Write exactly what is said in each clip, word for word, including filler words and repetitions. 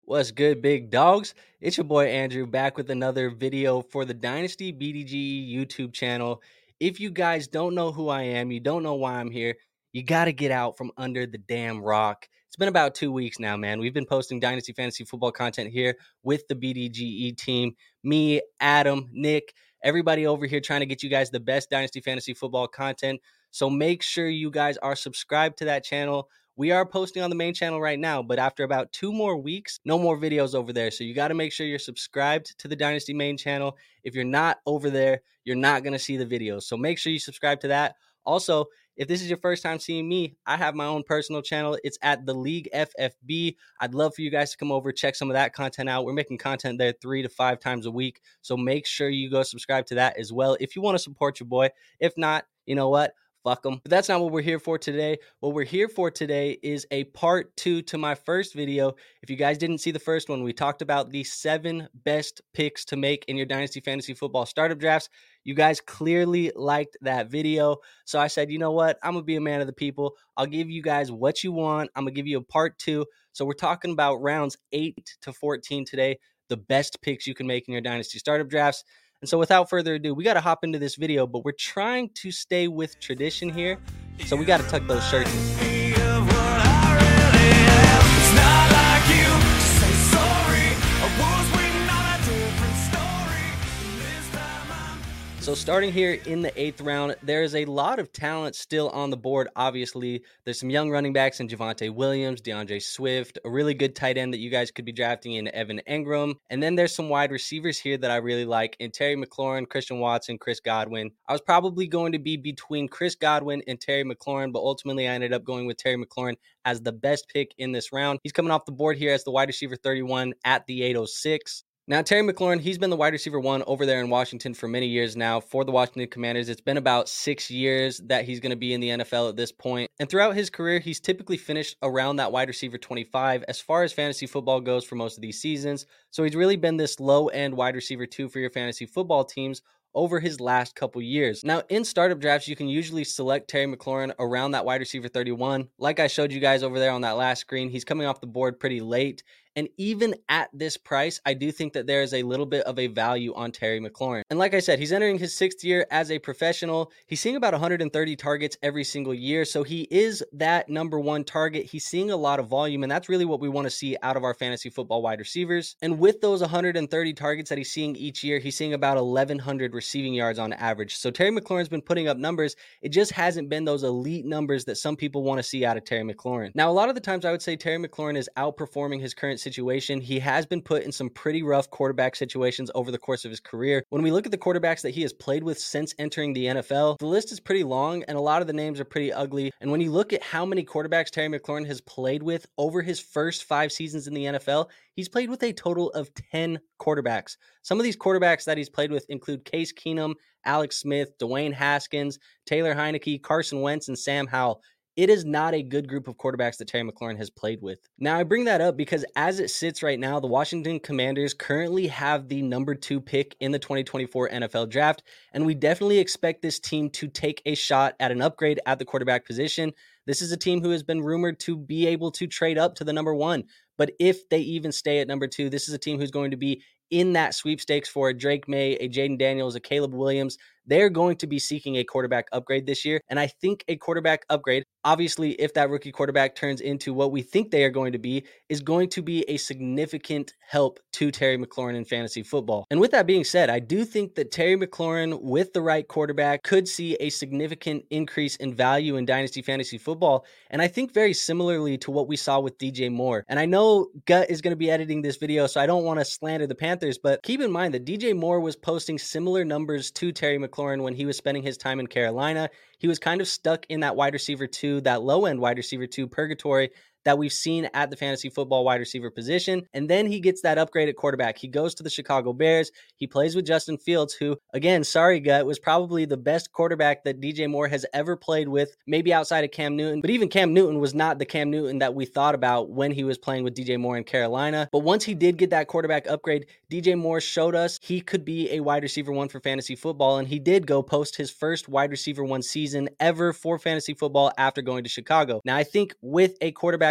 What's good, big dogs? It's your boy Andrew back with another video for the Dynasty B D G YouTube channel. If you guys don't know who I am, you don't know why I'm here, you got to get out from under the damn rock. It's been about two weeks now, man. We've been posting Dynasty Fantasy Football content here with the B D G E team. Me, Adam, Nick, everybody over here trying to get you guys the best Dynasty Fantasy Football content. So make sure you guys are subscribed to that channel. We are posting on the main channel right now, but after about two more weeks, no more videos over there. So you got to make sure you're subscribed to the Dynasty main channel. If you're not over there, you're not going to see the videos. So make sure you subscribe to that. Also, if this is your first time seeing me, I have my own personal channel. It's at the League F F B. I'd love for you guys to come over, check some of that content out. We're making content there three to five times a week. So make sure you go subscribe to that as well if you want to support your boy. If not, you know what? Fuck them. But that's not what we're here for today. What we're here for today is a part two to my first video. If you guys didn't see the first one, we talked about the seven best picks to make in your Dynasty Fantasy Football startup drafts. You guys clearly liked that video. So I said, you know what? I'm going to be a man of the people. I'll give you guys what you want. I'm going to give you a part two. So we're talking about rounds eight to fourteen today, the best picks you can make in your Dynasty startup drafts. And so without further ado, we got to hop into this video, but we're trying to stay with tradition here. So we got to tuck those shirts in. So starting here in the eighth round, there is a lot of talent still on the board, obviously. There's some young running backs in Javonte Williams, DeAndre Swift, a really good tight end that you guys could be drafting in Evan Engram. And then there's some wide receivers here that I really like in Terry McLaurin, Christian Watson, Chris Godwin. I was probably going to be between Chris Godwin and Terry McLaurin, but ultimately I ended up going with Terry McLaurin as the best pick in this round. He's coming off the board here as the wide receiver thirty-one at the eight oh six. Now, Terry McLaurin, he's been the wide receiver one over there in Washington for many years now for the Washington Commanders. It's been about six years that he's going to be in the N F L at this point. And throughout his career, he's typically finished around that wide receiver twenty-five as far as fantasy football goes for most of these seasons. So he's really been this low-end wide receiver two for your fantasy football teams over his last couple years. Now, in startup drafts, you can usually select Terry McLaurin around that wide receiver thirty-one. Like I showed you guys over there on that last screen, he's coming off the board pretty late. And even at this price, I do think that there is a little bit of a value on Terry McLaurin. And like I said, he's entering his sixth year as a professional. He's seeing about one hundred thirty targets every single year. So he is that number one target. He's seeing a lot of volume, and that's really what we want to see out of our fantasy football wide receivers. And with those one hundred thirty targets that he's seeing each year, he's seeing about eleven hundred receiving yards on average. So Terry McLaurin's been putting up numbers. It just hasn't been those elite numbers that some people want to see out of Terry McLaurin. Now, a lot of the times I would say Terry McLaurin is outperforming his current situation. He has been put in some pretty rough quarterback situations over the course of his career. When we look at the quarterbacks that he has played with since entering the N F L, the list is pretty long and a lot of the names are pretty ugly. And when you look at how many quarterbacks Terry McLaurin has played with over his first five seasons in the N F L, he's played with a total of ten quarterbacks. Some of these quarterbacks that he's played with include Case Keenum, Alex Smith, Dwayne Haskins, Taylor Heineke, Carson Wentz, and Sam Howell. It is not a good group of quarterbacks that Terry McLaurin has played with. Now, I bring that up because as it sits right now, the Washington Commanders currently have the number two pick in the twenty twenty-four N F L draft, and we definitely expect this team to take a shot at an upgrade at the quarterback position. This is a team who has been rumored to be able to trade up to the number one, but if they even stay at number two, this is a team who's going to be in that sweepstakes for a Drake May, a Jaden Daniels, a Caleb Williams. They're going to be seeking a quarterback upgrade this year. And I think a quarterback upgrade, obviously, if that rookie quarterback turns into what we think they are going to be, is going to be a significant help to Terry McLaurin in fantasy football. And with that being said, I do think that Terry McLaurin with the right quarterback could see a significant increase in value in dynasty fantasy football. And I think very similarly to what we saw with D J Moore. And I know Gut is going to be editing this video, so I don't want to slander the Panthers, but keep in mind that D J Moore was posting similar numbers to Terry McLaurin when he was spending his time in Carolina. He was kind of stuck in that wide receiver two, that low-end wide receiver two purgatory that we've seen at the fantasy football wide receiver position. And then he gets that upgrade at quarterback. He goes to the Chicago Bears. He plays with Justin Fields, who, again, sorry, Gut, was probably the best quarterback that D J Moore has ever played with, maybe outside of Cam Newton. But even Cam Newton was not the Cam Newton that we thought about when he was playing with D J Moore in Carolina. But once he did get that quarterback upgrade, D J Moore showed us he could be a wide receiver one for fantasy football. And he did go post his first wide receiver one season ever for fantasy football after going to Chicago. Now, I think with a quarterback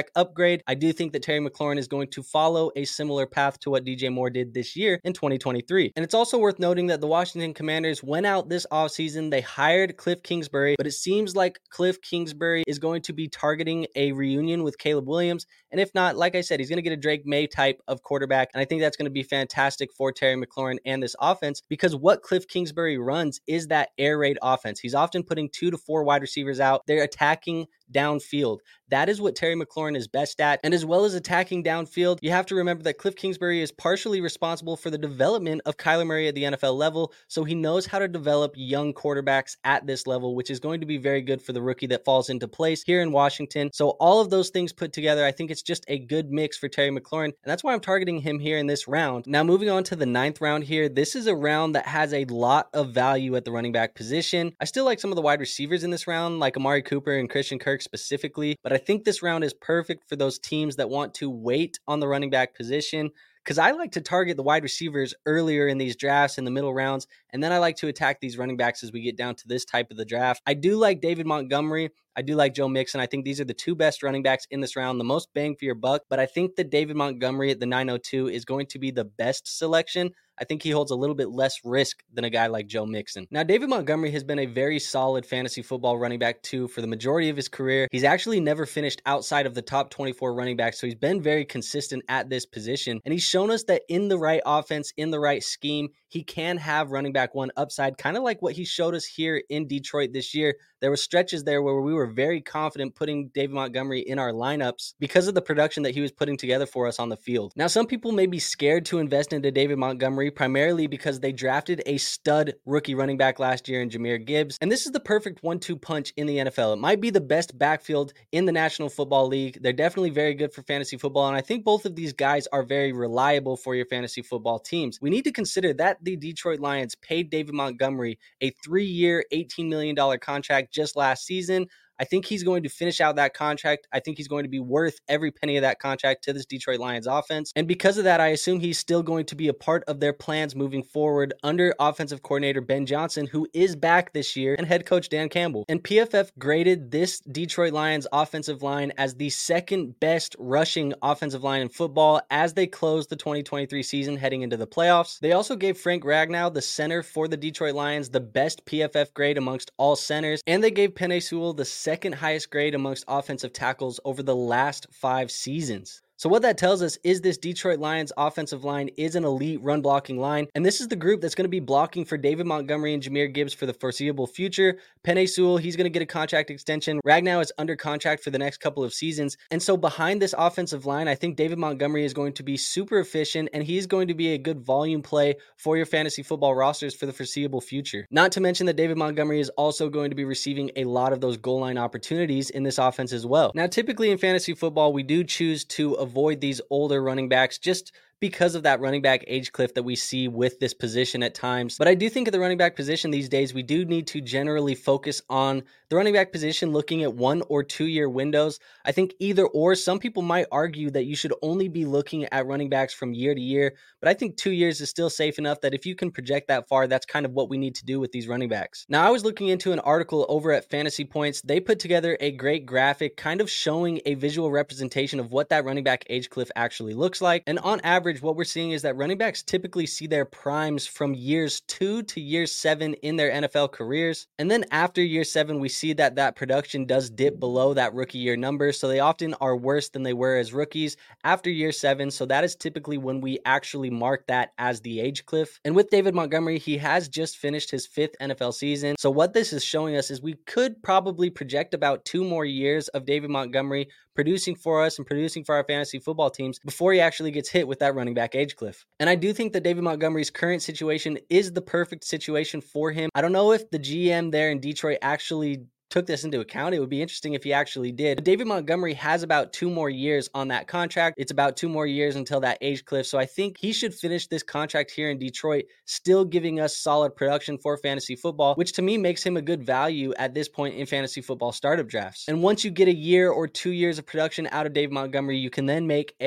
quarterback upgrade. I do think that Terry McLaurin is going to follow a similar path to what D J Moore did this year in twenty twenty-three. And it's also worth noting that the Washington Commanders went out this offseason. They hired Cliff Kingsbury, but it seems like Cliff Kingsbury is going to be targeting a reunion with Caleb Williams. And if not, like I said, he's going to get a Drake May type of quarterback. And I think that's going to be fantastic for Terry McLaurin and this offense, because what Cliff Kingsbury runs is that air raid offense. He's often putting two to four wide receivers out. They're attacking downfield. That is what Terry McLaurin is best at. And as well as attacking downfield, you have to remember that Cliff Kingsbury is partially responsible for the development of Kyler Murray at the N F L level. So he knows how to develop young quarterbacks at this level, which is going to be very good for the rookie that falls into place here in Washington. So all of those things put together, I think it's just a good mix for Terry McLaurin. And that's why I'm targeting him here in this round. Now, moving on to the ninth round here, this is a round that has a lot of value at the running back position. I still like some of the wide receivers in this round, like Amari Cooper and Christian Kirk specifically, but I think this round is perfect for those teams that want to wait on the running back position, because I like to target the wide receivers earlier in these drafts in the middle rounds, and then I like to attack these running backs as we get down to this type of the draft. I do like David Montgomery. I do like Joe Mixon. I think these are the two best running backs in this round, the most bang for your buck, but I think that David Montgomery at the nine oh two is going to be the best selection. I think he holds a little bit less risk than a guy like Joe Mixon. Now, David Montgomery has been a very solid fantasy football running back too for the majority of his career. He's actually never finished outside of the top twenty-four running backs, so he's been very consistent at this position. And he's shown us that in the right offense, in the right scheme, he can have running back one upside, kind of like what he showed us here in Detroit this year. There were stretches there where we were very confident putting David Montgomery in our lineups because of the production that he was putting together for us on the field. Now, some people may be scared to invest into David Montgomery primarily because they drafted a stud rookie running back last year in Jahmyr Gibbs. And this is the perfect one two punch in the N F L. It might be the best backfield in the National Football League. They're definitely very good for fantasy football. And I think both of these guys are very reliable for your fantasy football teams. We need to consider that the Detroit Lions paid David Montgomery a three-year, eighteen million dollars contract just last season. I think he's going to finish out that contract. I think he's going to be worth every penny of that contract to this Detroit Lions offense. And because of that, I assume he's still going to be a part of their plans moving forward under offensive coordinator Ben Johnson, who is back this year, and head coach Dan Campbell. And P F F graded this Detroit Lions offensive line as the second best rushing offensive line in football as they closed the twenty twenty-three season heading into the playoffs. They also gave Frank Ragnow, the center for the Detroit Lions, the best P F F grade amongst all centers. And they gave Penei Sewell the second highest grade amongst offensive tackles over the last five seasons. So what that tells us is this Detroit Lions offensive line is an elite run blocking line. And this is the group that's going to be blocking for David Montgomery and Jahmyr Gibbs for the foreseeable future. Penei Sewell, he's going to get a contract extension. Ragnow is under contract for the next couple of seasons. And so behind this offensive line, I think David Montgomery is going to be super efficient, and he's going to be a good volume play for your fantasy football rosters for the foreseeable future. Not to mention that David Montgomery is also going to be receiving a lot of those goal line opportunities in this offense as well. Now, typically in fantasy football, we do choose to avoid avoid these older running backs just because of that running back age cliff that we see with this position at times. But I do think at the running back position these days, we do need to generally focus on the running back position looking at one or two year windows. I think either or, some people might argue that you should only be looking at running backs from year to year, but I think two years is still safe enough that if you can project that far, that's kind of what we need to do with these running backs. Now, I was looking into an article over at Fantasy Points. They put together a great graphic kind of showing a visual representation of what that running back age cliff actually looks like. And on average, what we're seeing is that running backs typically see their primes from years two to year seven in their N F L careers. And then after year seven, we see that that production does dip below that rookie year number. So they often are worse than they were as rookies after year seven. So that is typically when we actually mark that as the age cliff. And with David Montgomery, he has just finished his fifth N F L season. So what this is showing us is we could probably project about two more years of David Montgomery producing for us and producing for our fantasy football teams before he actually gets hit with that running back age cliff. And I do think that David Montgomery's current situation is the perfect situation for him. I don't know if the G M there in Detroit actually took this into account. It would be interesting if he actually did. But David Montgomery has about two more years on that contract. It's about two more years until that age cliff. So I think he should finish this contract here in Detroit, still giving us solid production for fantasy football, which to me makes him a good value at this point in fantasy football startup drafts. And once you get a year or two years of production out of David Montgomery, you can then make a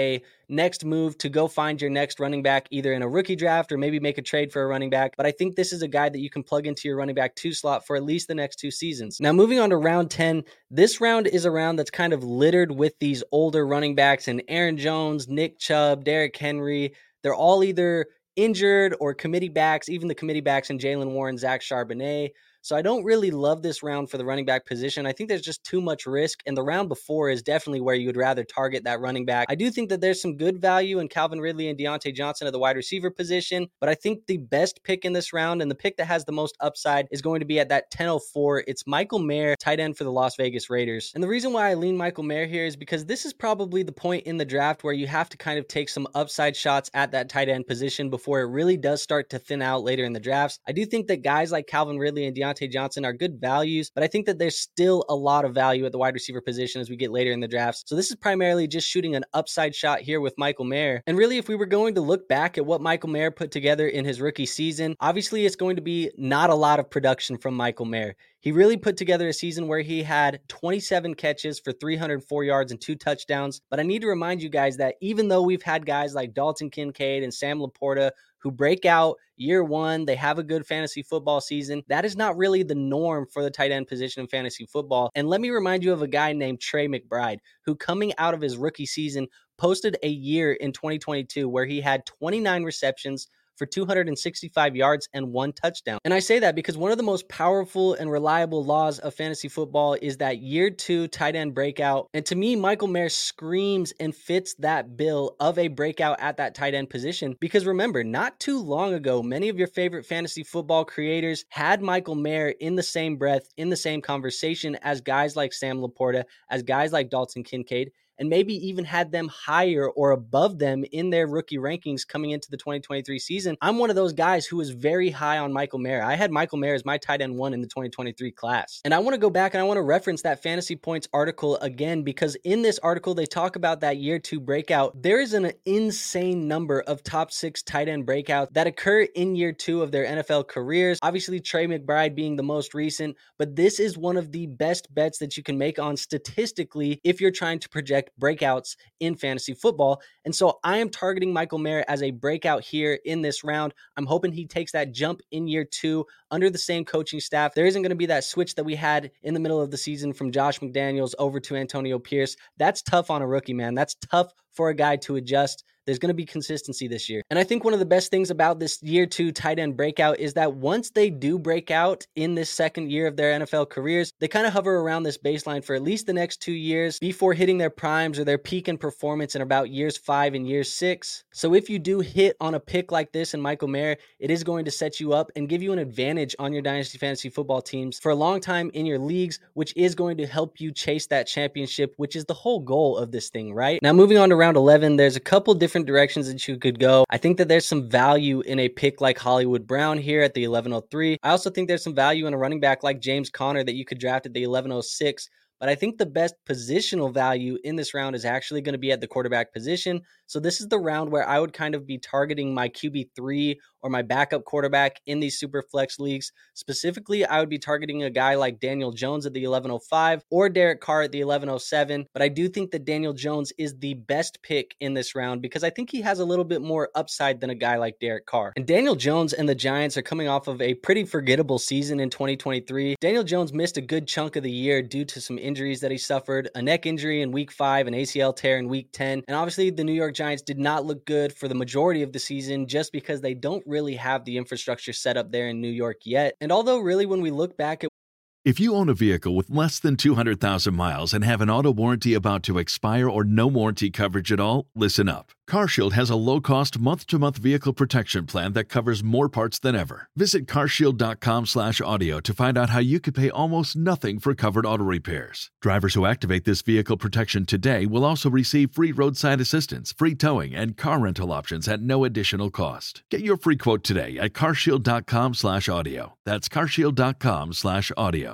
next move to go find your next running back, either in a rookie draft or maybe make a trade for a running back. But I think this is a guy that you can plug into your running back two slot for at least the next two seasons. Now, moving on to round ten, this round is a round that's kind of littered with these older running backs, and Aaron Jones, Nick Chubb, Derrick Henry. They're all either injured or committee backs, even the committee backs in Jaylen Warren, Zach Charbonnet. So I don't really love this round for the running back position. I think there's just too much risk, and the round before is definitely where you would rather target that running back. I do think that there's some good value in Calvin Ridley and Deontay Johnson at the wide receiver position, but I think the best pick in this round and the pick that has the most upside is going to be at that ten oh four. It's Michael Mayer, tight end for the Las Vegas Raiders. And the reason why I lean Michael Mayer here is because this is probably the point in the draft where you have to kind of take some upside shots at that tight end position before it really does start to thin out later in the drafts. I do think that guys like Calvin Ridley and Deontay Johnson are good values, but I think that there's still a lot of value at the wide receiver position as we get later in the drafts. So this is primarily just shooting an upside shot here with Michael Mayer. And really, if we were going to look back at what Michael Mayer put together in his rookie season, obviously it's going to be not a lot of production from Michael Mayer. He really put together a season where he had twenty-seven catches for three hundred four yards and two touchdowns. But I need to remind you guys that even though we've had guys like Dalton Kincaid and Sam Laporta who break out year one, they have a good fantasy football season, that is not really the norm for the tight end position in fantasy football. And let me remind you of a guy named Trey McBride, who coming out of his rookie season posted a year in twenty twenty-two where he had twenty-nine receptions for two hundred sixty-five yards and one touchdown. And I say that because one of the most powerful and reliable laws of fantasy football is that year two tight end breakout. And to me, Michael Mayer screams and fits that bill of a breakout at that tight end position. Because remember, not too long ago, many of your favorite fantasy football creators had Michael Mayer in the same breath, in the same conversation as guys like Sam Laporta, as guys like Dalton Kincaid, and maybe even had them higher or above them in their rookie rankings coming into the twenty twenty-three season. I'm one of those guys who was very high on Michael Mayer. I had Michael Mayer as my tight end one in the twenty twenty-three class. And I want to go back and I want to reference that Fantasy Points article again, because in this article, they talk about that year two breakout. There is an insane number of top six tight end breakouts that occur in year two of their N F L careers. Obviously, Trey McBride being the most recent, but this is one of the best bets that you can make on statistically if you're trying to project breakouts in fantasy football. And so I am targeting Michael Mayer as a breakout here in this round. I'm hoping he takes that jump in year two under the same coaching staff. There isn't going to be that switch that we had in the middle of the season from Josh McDaniels over to Antonio Pierce. That's tough on a rookie, man. That's tough for a guy to adjust. There's going to be consistency this year. And I think one of the best things about this year two tight end breakout is that once they do break out in this second year of their N F L careers, they kind of hover around this baseline for at least the next two years before hitting their primes or their peak in performance in about years five and years six. So if you do hit on a pick like this in Michael Mayer, it is going to set you up and give you an advantage on your Dynasty Fantasy Football teams for a long time in your leagues, which is going to help you chase that championship, which is the whole goal of this thing, right? Now, moving on to round eleven, there's a couple different directions that you could go. I think that there's some value in a pick like Hollywood Brown here at the eleven oh three. I also think there's some value in a running back like James Conner that you could draft at the eleven oh six. But I think the best positional value in this round is actually going to be at the quarterback position. So this is the round where I would kind of be targeting my Q B three or my backup quarterback in these super flex leagues. Specifically, I would be targeting a guy like Daniel Jones at the eleven oh five or Derek Carr at the eleven oh seven. But I do think that Daniel Jones is the best pick in this round because I think he has a little bit more upside than a guy like Derek Carr. And Daniel Jones and the Giants are coming off of a pretty forgettable season in twenty twenty-three. Daniel Jones missed a good chunk of the year due to some injuries that he suffered, a neck injury in week five, an A C L tear in week ten. And obviously the New York Giants did not look good for the majority of the season just because they don't really have the infrastructure set up there in New York yet. And although really when we look back at If you own a vehicle with less than two hundred thousand miles and have an auto warranty about to expire or no warranty coverage at all, listen up. CarShield has a low-cost month-to-month vehicle protection plan that covers more parts than ever. Visit carshield.com slash audio to find out how you could pay almost nothing for covered auto repairs. Drivers who activate this vehicle protection today will also receive free roadside assistance, free towing, and car rental options at no additional cost. Get your free quote today at carshield.com slash audio. That's carshield.com slash audio.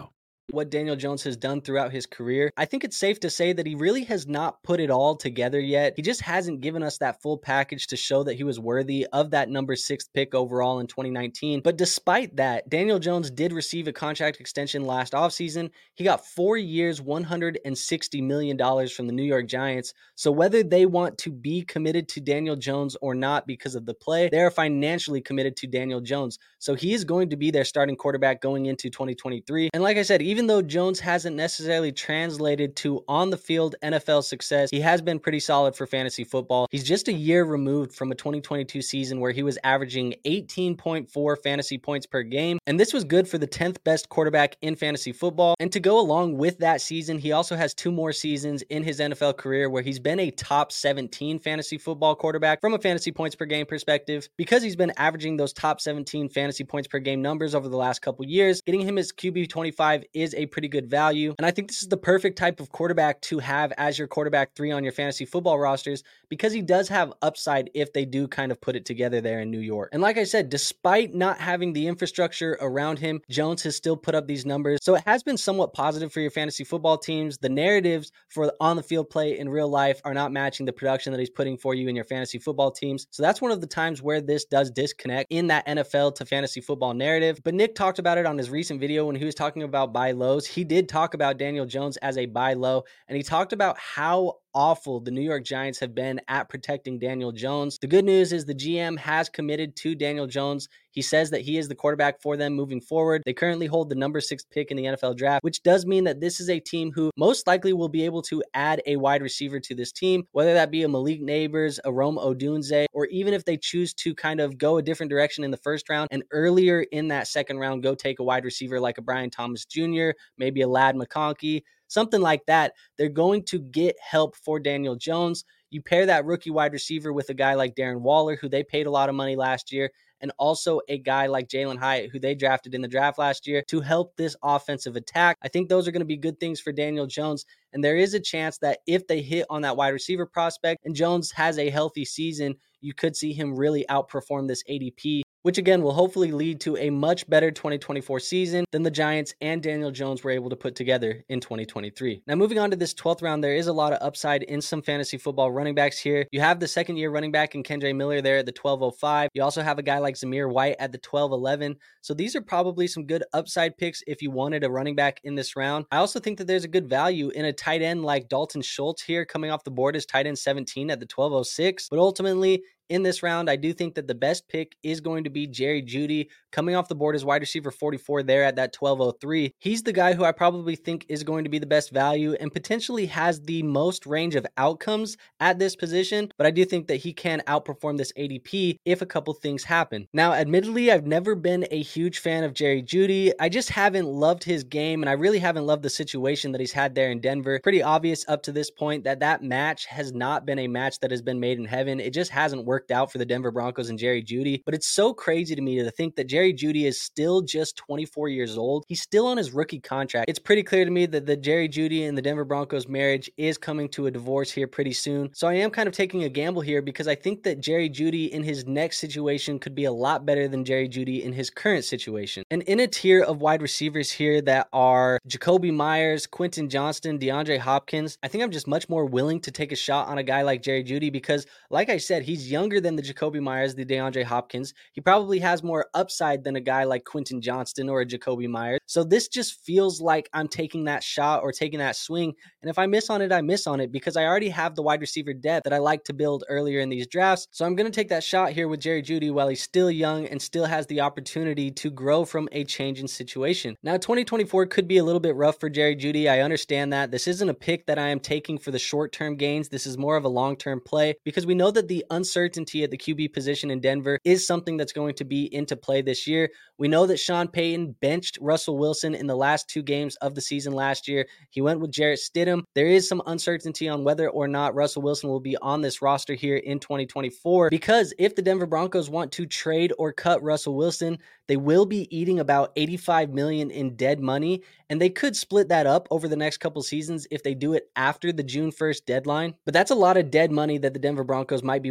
what Daniel Jones has done throughout his career, I think it's safe to say that he really has not put it all together yet. He just hasn't given us that full package to show that he was worthy of that number six pick overall in twenty nineteen. But despite that, Daniel Jones did receive a contract extension last offseason. He got four years, one hundred sixty million dollars from the New York Giants. So whether they want to be committed to Daniel Jones or not because of the play, they are financially committed to Daniel Jones. So he is going to be their starting quarterback going into twenty twenty-three. And like I said, even though Jones hasn't necessarily translated to on-the-field N F L success, he has been pretty solid for fantasy football. He's just a year removed from a twenty twenty-two season where he was averaging eighteen point four fantasy points per game, and this was good for the tenth best quarterback in fantasy football. And to go along with that season, he also has two more seasons in his N F L career where he's been a top seventeen fantasy football quarterback from a fantasy points per game perspective. Because he's been averaging those top seventeen fantasy points per game numbers over the last couple years, getting him his Q B twenty-five is a pretty good value. And I think this is the perfect type of quarterback to have as your quarterback three on your fantasy football rosters, because he does have upside if they do kind of put it together there in New York. And like I said, despite not having the infrastructure around him, Jones has still put up these numbers. So it has been somewhat positive for your fantasy football teams. The narratives for on the field play in real life are not matching the production that he's putting for you in your fantasy football teams. So that's one of the times where this does disconnect in that N F L to fantasy football narrative. But Nick talked about it on his recent video when he was talking about buy lows. He did talk about Daniel Jones as a buy low, and he talked about how awful the New York Giants have been at protecting Daniel Jones. The good news is the G M has committed to Daniel Jones. He says that he is the quarterback for them moving forward. They currently hold the number six pick in the N F L draft, which does mean that this is a team who most likely will be able to add a wide receiver to this team, whether that be a Malik Neighbors, a Rome Odunze, or even if they choose to kind of go a different direction in the first round and earlier in that second round, go take a wide receiver like a Brian Thomas Junior, maybe a Ladd McConkey, something like that. They're going to get help for Daniel Jones. You pair that rookie wide receiver with a guy like Darren Waller, who they paid a lot of money last year, and also a guy like Jalen Hyatt, who they drafted in the draft last year to help this offensive attack. I think those are going to be good things for Daniel Jones. And there is a chance that if they hit on that wide receiver prospect and Jones has a healthy season, you could see him really outperform this A D P, which again will hopefully lead to a much better twenty twenty-four season than the Giants and Daniel Jones were able to put together in twenty twenty-three. Now moving on to this twelfth round, there is a lot of upside in some fantasy football running backs here. You have the second year running back in Kendre Miller there at the twelve oh five. You also have a guy like Zamir White at the twelve eleven. So these are probably some good upside picks if you wanted a running back in this round. I also think that there's a good value in a tight end like Dalton Schultz here coming off the board as tight end seventeen at the twelve oh six. But ultimately, in this round, I do think that the best pick is going to be Jerry Jeudy coming off the board as wide receiver forty-four there at that twelve oh three. He's the guy who I probably think is going to be the best value and potentially has the most range of outcomes at this position, but I do think that he can outperform this A D P if a couple things happen. Now, admittedly, I've never been a huge fan of Jerry Jeudy. I just haven't loved his game, and I really haven't loved the situation that he's had there in Denver. Pretty obvious up to this point that that match has not been a match that has been made in heaven. It just hasn't worked out for the Denver Broncos and Jerry Jeudy, but it's so crazy to me to think that Jerry Jeudy is still just twenty-four years old. He's still on his rookie contract. It's pretty clear to me that the Jerry Jeudy and the Denver Broncos marriage is coming to a divorce here pretty soon. So I am kind of taking a gamble here because I think that Jerry Jeudy in his next situation could be a lot better than Jerry Jeudy in his current situation. And in a tier of wide receivers here that are Jacoby Myers, Quentin Johnston, DeAndre Hopkins, I think I'm just much more willing to take a shot on a guy like Jerry Jeudy because, like I said, he's younger than the Jacoby Myers, the DeAndre Hopkins. He probably has more upside than a guy like Quentin Johnston or a Jacoby Myers. So this just feels like I'm taking that shot or taking that swing. And if I miss on it, I miss on it because I already have the wide receiver depth that I like to build earlier in these drafts. So I'm going to take that shot here with Jerry Jeudy while he's still young and still has the opportunity to grow from a changing situation. Now, twenty twenty-four could be a little bit rough for Jerry Jeudy. I understand that. This isn't a pick that I am taking for the short-term gains. This is more of a long-term play because we know that the uncertainty at the Q B position in Denver is something that's going to be into play this year. We know that Sean Payton benched Russell Wilson in the last two games of the season last year. He went with Jarrett Stidham. There is some uncertainty on whether or not Russell Wilson will be on this roster here in twenty twenty-four because if the Denver Broncos want to trade or cut Russell Wilson, they will be eating about eighty-five million dollars in dead money, and they could split that up over the next couple seasons if they do it after the June first deadline. But that's a lot of dead money that the Denver Broncos might be willing to eat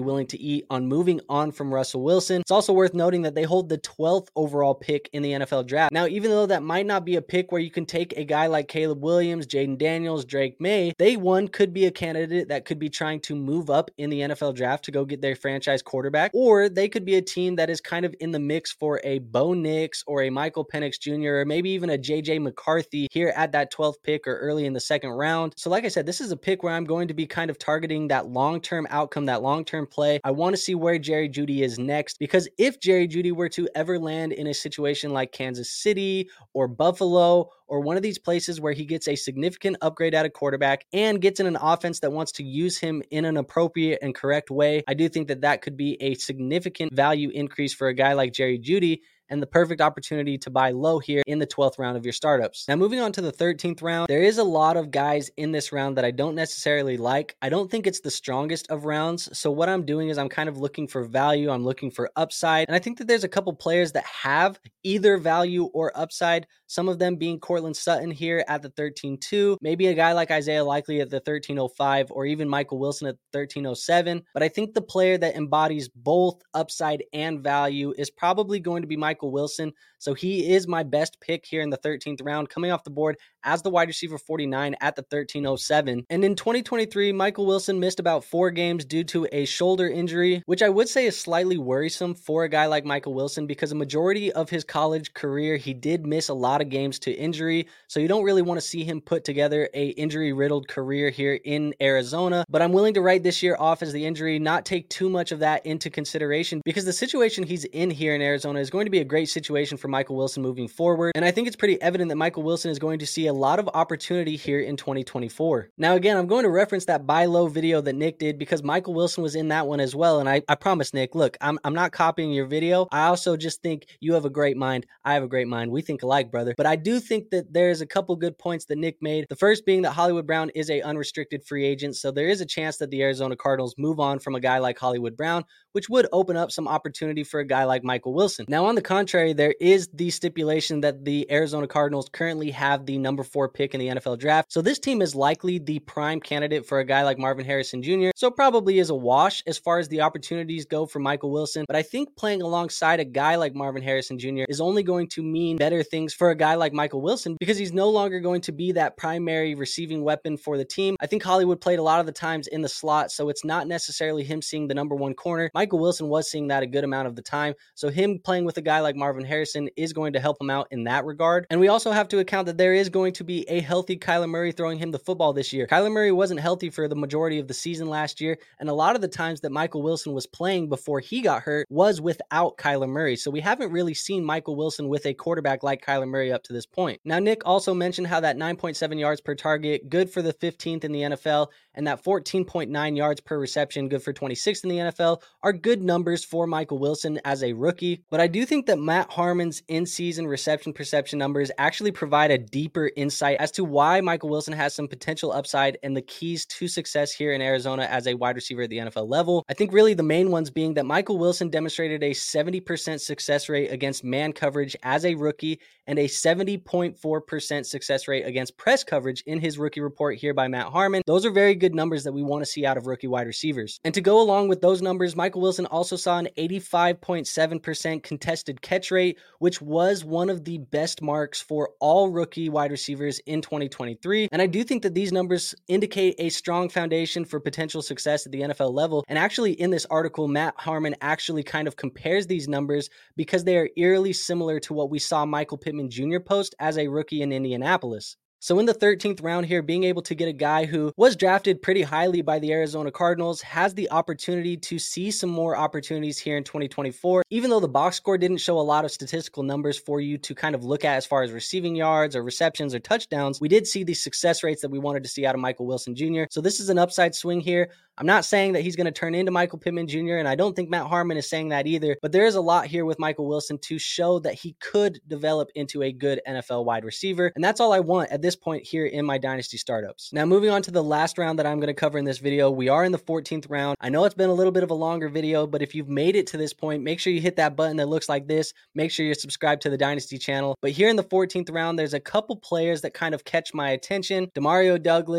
heat on moving on from Russell Wilson. It's also worth noting that they hold the twelfth overall pick in the N F L draft. Now, even though that might not be a pick where you can take a guy like Caleb Williams, Jaden Daniels, Drake May, they one could be a candidate that could be trying to move up in the N F L draft to go get their franchise quarterback, or they could be a team that is kind of in the mix for a Bo Nix or a Michael Penix Junior, or maybe even a J J McCarthy here at that twelfth pick or early in the second round. So like I said, this is a pick where I'm going to be kind of targeting that long-term outcome, that long-term play. I want to see where Jerry Jeudy is next, because if Jerry Jeudy were to ever land in a situation like Kansas City or Buffalo or one of these places where he gets a significant upgrade at a quarterback and gets in an offense that wants to use him in an appropriate and correct way, I do think that that could be a significant value increase for a guy like Jerry Jeudy, and the perfect opportunity to buy low here in the twelfth round of your startups. Now, moving on to the thirteenth round, there is a lot of guys in this round that I don't necessarily like. I don't think it's the strongest of rounds. So what I'm doing is I'm kind of looking for value. I'm looking for upside. And I think that there's a couple players that have either value or upside, some of them being Courtland Sutton here at the thirteen two, maybe a guy like Isaiah Likely at the thirteen oh five, or even Michael Wilson at thirteen oh seven. But I think the player that embodies both upside and value is probably going to be Michael Wilson. So he is my best pick here in the thirteenth round, coming off the board as the wide receiver forty-nine at the thirteen oh seven. And in twenty twenty-three, Michael Wilson missed about four games due to a shoulder injury, which I would say is slightly worrisome for a guy like Michael Wilson, because a majority of his college career, he did miss a lot of games to injury. So you don't really want to see him put together a injury-riddled career here in Arizona. But I'm willing to write this year off as the injury, not take too much of that into consideration, because the situation he's in here in Arizona is going to be a great situation for Michael Wilson moving forward. And I think it's pretty evident that Michael Wilson is going to see a lot of opportunity here in twenty twenty-four. Now, again, I'm going to reference that buy low video that Nick did, because Michael Wilson was in that one as well. And I, I promise, Nick, look, I'm, I'm not copying your video. I also just think you have a great mind. I have a great mind. We think alike, brother. But I do think that there's a couple good points that Nick made. The first being that Hollywood Brown is a unrestricted free agent. So there is a chance that the Arizona Cardinals move on from a guy like Hollywood Brown, which would open up some opportunity for a guy like Michael Wilson. Now, on the contrary, there is the stipulation that the Arizona Cardinals currently have the number four pick in the N F L draft. So this team is likely the prime candidate for a guy like Marvin Harrison Junior So probably is a wash as far as the opportunities go for Michael Wilson. But I think playing alongside a guy like Marvin Harrison Junior is only going to mean better things for a guy like Michael Wilson, because he's no longer going to be that primary receiving weapon for the team. I think Hollywood played a lot of the times in the slot, so it's not necessarily him seeing the number one corner. Michael Wilson was seeing that a good amount of the time. So him playing with a guy like Marvin Harrison is going to help him out in that regard. And we also have to account that there is going to be a healthy Kyler Murray throwing him the football this year. Kyler Murray wasn't healthy for the majority of the season last year, and a lot of the times that Michael Wilson was playing before he got hurt was without Kyler Murray. So we haven't really seen Michael Wilson with a quarterback like Kyler Murray up to this point. Now, Nick also mentioned how that nine point seven yards per target, good for the fifteenth in the N F L, and that fourteen point nine yards per reception, good for twenty-sixth in the N F L, are good numbers for Michael Wilson as a rookie. But I do think that Matt Harmon's in-season reception perception numbers actually provide a deeper insight as to why Michael Wilson has some potential upside and the keys to success here in Arizona as a wide receiver at the N F L level. I think really the main ones being that Michael Wilson demonstrated a seventy percent success rate against man coverage as a rookie and a seventy point four percent success rate against press coverage in his rookie report here by Matt Harmon. Those are very good numbers that we want to see out of rookie wide receivers. And to go along with those numbers, Michael Wilson also saw an eighty-five point seven percent contested catch rate, which was one of the best marks for all rookie wide receivers in twenty twenty-three. And I do think that these numbers indicate a strong foundation for potential success at the N F L level. And actually in this article, Matt Harmon actually kind of compares these numbers because they are eerily similar to what we saw Michael Pittman Junior post as a rookie in Indianapolis. So in the thirteenth round here, being able to get a guy who was drafted pretty highly by the Arizona Cardinals has the opportunity to see some more opportunities here in twenty twenty-four. Even though the box score didn't show a lot of statistical numbers for you to kind of look at as far as receiving yards or receptions or touchdowns, we did see the success rates that we wanted to see out of Michael Wilson Junior So this is an upside swing here. I'm not saying that he's going to turn into Michael Pittman Junior, and I don't think Matt Harmon is saying that either, but there is a lot here with Michael Wilson to show that he could develop into a good N F L wide receiver, and that's all I want at this point here in my Dynasty startups. Now, moving on to the last round that I'm going to cover in this video, we are in the fourteenth round. I know it's been a little bit of a longer video, but if you've made it to this point, make sure you hit that button that looks like this. Make sure you're subscribed to the Dynasty channel. But here in the fourteenth round, there's a couple players that kind of catch my attention. Demario Douglas,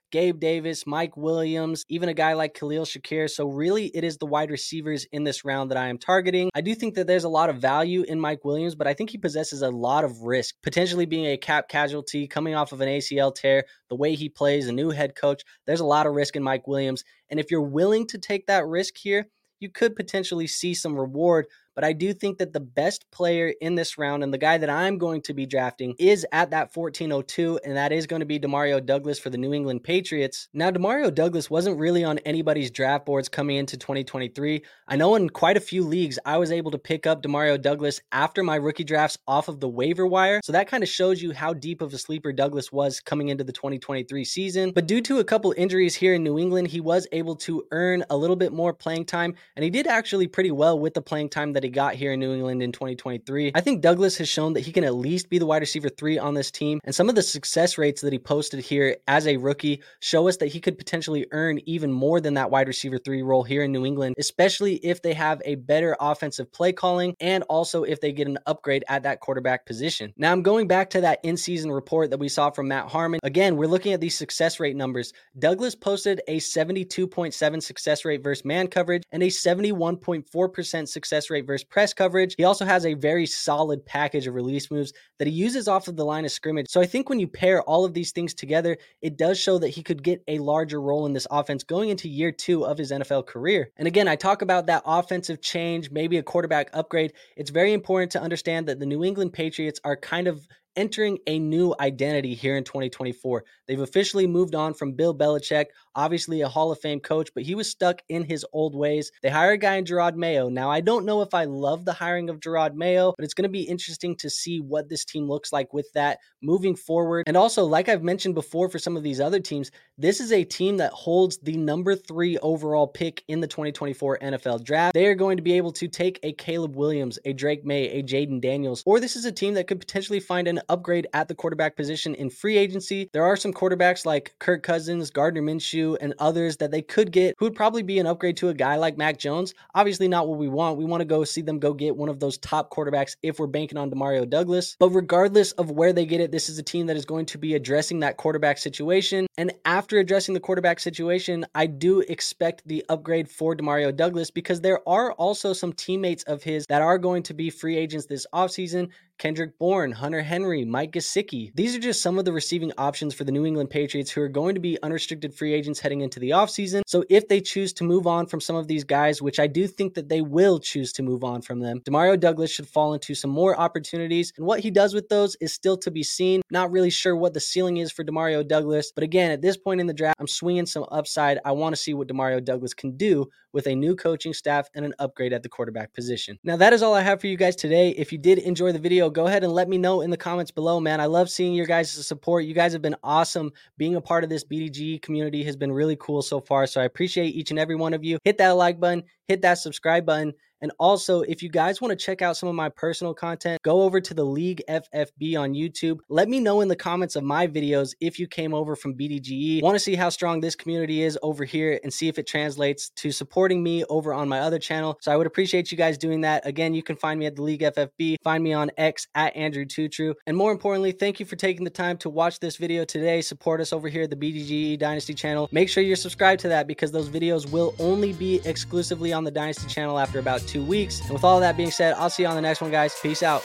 Gabe Davis, Mike Williams, even a guy like Khalil Shakir. So really, it is the wide receivers in this round that I am targeting. I do think that there's a lot of value in Mike Williams, but I think he possesses a lot of risk, potentially being a cap casualty, coming off of an A C L tear, the way he plays, a new head coach. There's a lot of risk in Mike Williams. And if you're willing to take that risk here, you could potentially see some reward. But I do think that the best player in this round, and the guy that I'm going to be drafting, is at that fourteen oh two, and that is going to be Demario Douglas for the New England Patriots. Now, Demario Douglas wasn't really on anybody's draft boards coming into twenty twenty-three. I know in quite a few leagues, I was able to pick up Demario Douglas after my rookie drafts off of the waiver wire. So that kind of shows you how deep of a sleeper Douglas was coming into the twenty twenty-three season. But due to a couple injuries here in New England, he was able to earn a little bit more playing time, and he did actually pretty well with the playing time that he got here in New England in twenty twenty-three. I think Douglas has shown that he can at least be the wide receiver three on this team, and some of the success rates that he posted here as a rookie show us that he could potentially earn even more than that wide receiver three role here in New England, especially if they have a better offensive play calling and also if they get an upgrade at that quarterback position. Now, I'm going back to that in-season report that we saw from Matt Harmon. Again, we're looking at these success rate numbers. Douglas posted a seventy-two point seven success rate versus man coverage and a seventy-one point four percent success rate versus press coverage. He also has a very solid package of release moves that he uses off of the line of scrimmage. So I think when you pair all of these things together, it does show that he could get a larger role in this offense going into year two of his N F L career. And again, I talk about that offensive change, maybe a quarterback upgrade. It's very important to understand that the New England Patriots are kind of entering a new identity here in twenty twenty-four. They've officially moved on from Bill Belichick, obviously a Hall of Fame coach, but he was stuck in his old ways. They hire a guy in Gerard Mayo. Now, I don't know if I love the hiring of Gerard Mayo, but it's going to be interesting to see what this team looks like with that moving forward. And also, like I've mentioned before for some of these other teams, this is a team that holds the number three overall pick in the twenty twenty-four N F L draft. They are going to be able to take a Caleb Williams, a Drake May, a Jaden Daniels, or this is a team that could potentially find an upgrade at the quarterback position in free agency. There are some quarterbacks like Kirk Cousins, Gardner Minshew, and others that they could get who would probably be an upgrade to a guy like Mac Jones. Obviously not what we want. We want to go see them go get one of those top quarterbacks if we're banking on Demario Douglas. But regardless of where they get it, this is a team that is going to be addressing that quarterback situation. And after addressing the quarterback situation, I do expect the upgrade for Demario Douglas because there are also some teammates of his that are going to be free agents this offseason. Kendrick Bourne, Hunter Henry, Mike Gesicki. These are just some of the receiving options for the New England Patriots who are going to be unrestricted free agents heading into the offseason. So if they choose to move on from some of these guys, which I do think that they will choose to move on from them, Demario Douglas should fall into some more opportunities. And what he does with those is still to be seen. Not really sure what the ceiling is for Demario Douglas. But again, at this point in the draft, I'm swinging some upside. I want to see what Demario Douglas can do with a new coaching staff and an upgrade at the quarterback position. Now, that is all I have for you guys today. If you did enjoy the video, go ahead and let me know in the comments below, man. I love seeing your guys' support. You guys have been awesome. Being a part of this B D G E community has been really cool so far. So I appreciate each and every one of you. Hit that like button, hit that subscribe button. And also, if you guys want to check out some of my personal content, go over to the League F F B on YouTube. Let me know in the comments of my videos if you came over from B D G E. Want to see how strong this community is over here and see if it translates to supporting me over on my other channel. So I would appreciate you guys doing that. Again, you can find me at the League F F B. Find me on X at Andrew Tutru. And more importantly, thank you for taking the time to watch this video today. Support us over here at the B D G E Dynasty channel. Make sure you're subscribed to that because those videos will only be exclusively on the Dynasty channel after about two weeks. And with all that being said, I'll see you on the next one, guys. Peace out.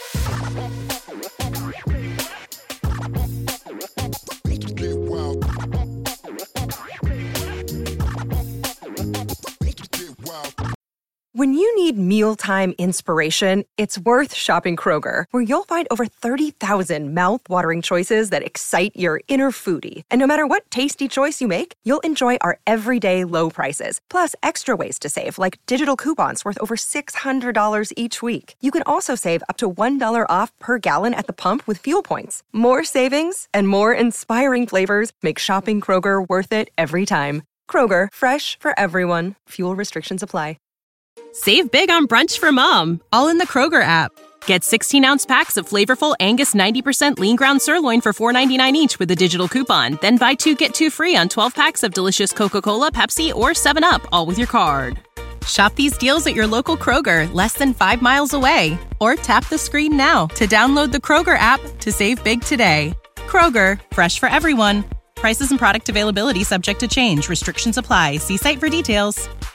When you need mealtime inspiration, it's worth shopping Kroger, where you'll find over thirty thousand mouth-watering choices that excite your inner foodie. And no matter what tasty choice you make, you'll enjoy our everyday low prices, plus extra ways to save, like digital coupons worth over six hundred dollars each week. You can also save up to one dollar off per gallon at the pump with fuel points. More savings and more inspiring flavors make shopping Kroger worth it every time. Kroger, fresh for everyone. Fuel restrictions apply. Save big on brunch for mom, all in the Kroger app. Get sixteen-ounce packs of flavorful Angus ninety percent lean ground sirloin for four ninety-nine each with a digital coupon. Then buy two, get two free on twelve packs of delicious Coca-Cola, Pepsi, or seven up, all with your card. Shop these deals at your local Kroger, less than five miles away. Or tap the screen now to download the Kroger app to save big today. Kroger, fresh for everyone. Prices and product availability subject to change. Restrictions apply. See site for details.